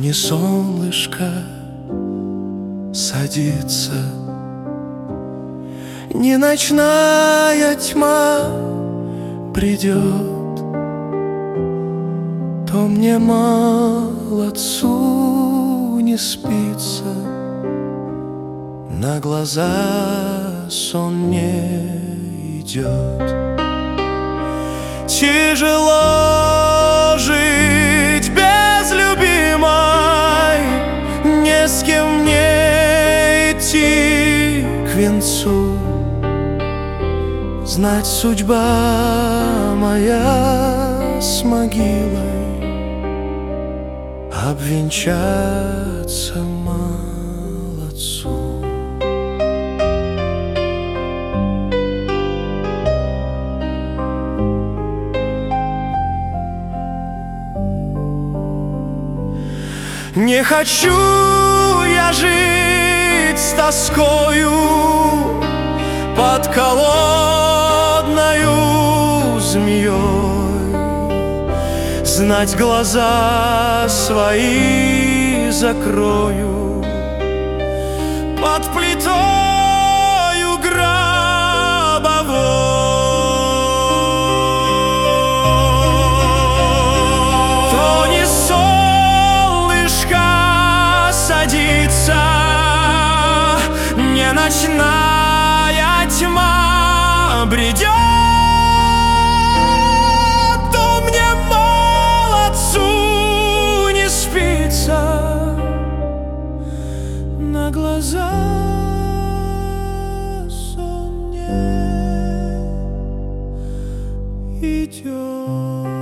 не солнышко садится, не ночная тьма придет, то мне, молодцу, не спится, на глаза сон не идет. Тяжело жить без любимой, не с кем мне идти к венцу. Знать, судьба моя с могилой обвенчаться молодцу. Не хочу я жить с тоскою под холодною змеей. Знать, глаза свои закрою под плитою гробовой. То не солнышко садится, не ночная тьма бредет, то мне, молодцу, не спится, на глаза сон не идет.